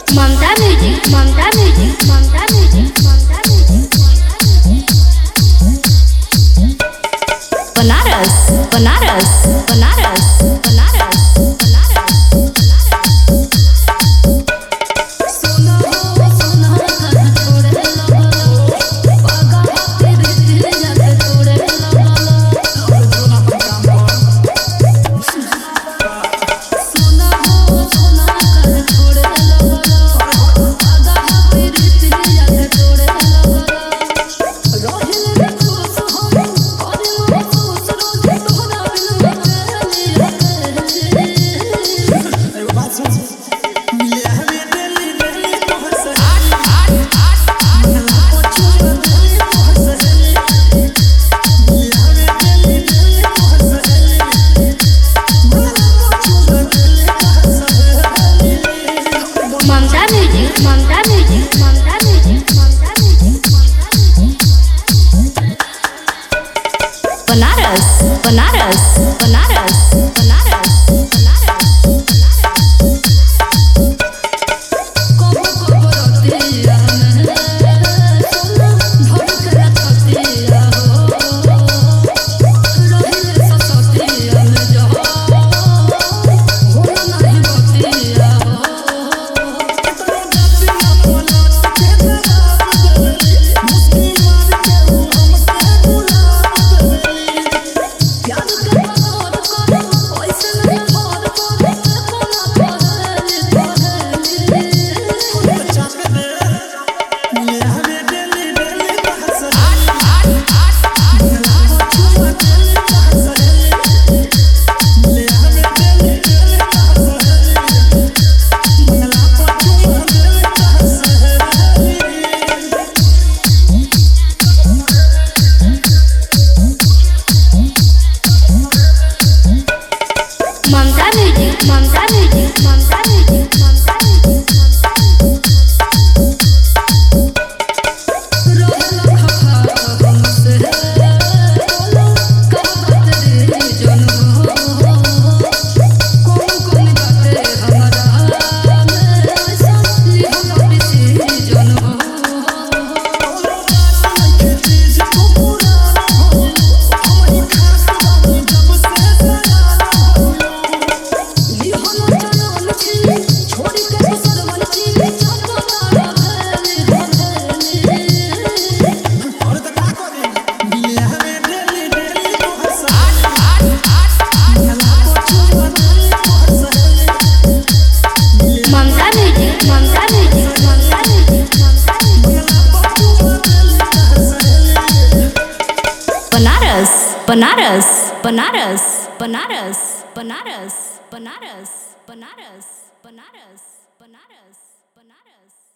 ममता music Mamta music Mamta music Mamta music Banaras Banaras Banaras Banaras Banaras सोना हो सोना का छोड़े लगलो पागा तेरे दिल जाके तोड़े लगलो सोना हो सोना का छोड़े लगलो पागा तेरे दिल जाके तोड़े लगलो रोहिल रे खुश हो और महसूस रोज तोहरा बिन एगो बात सुन मिले हमें दिल्ली दिल्ली तोहर से मला पोछो दिल्ली तोहर से मिले हमें दिल्ली दिल्ली तोहर से मला पोछो दिल्ली तोहर से Mamta music Mamta music Mamta music Mamta music Banaras Banaras Banaras Banaras Banaras कबो कबो रोतिया में सोना भर के रखतिया हो रहिले ससतिया में जो होला नहीं बतिया हो तोरे गपिया पलट के जवाब देली मुस्की मार के हमसे गुलाब देली प्यार के बहार करो ऐसे नहीं भर करे कोना पड़ेली चाके दे मिले हमें दिल्ली दिल्ली तोहर से मला पोछो दिल्ली तोहर से मिले हमें दिल्ली दिल्ली तोहर से मला पोछो दिल्ली तोहर से Mamta music Mamta music Mamta music Mamta music रोहला खफा हमसे बोलो कब बात रे जनो कौन बातें हमारा में ऐसा लिहला बिसी जनो के चीज को पूरा हो हम ही खास बानी जब से सयाना हो लिहला चलन छी छोड़ी के दूसर मन छी चापा तारा भेली और त का करी मिले हमें दिल्ली दिल्ली तोहर से मला पोछो दिल्ली तोहर से Mamta music Mamta music Mamta music Mamta music मला पोछो दिल्ली तोहर से बनारस बनारस बनारस बनारस बनारस बनारस बनारस बनारस बनारस बनारस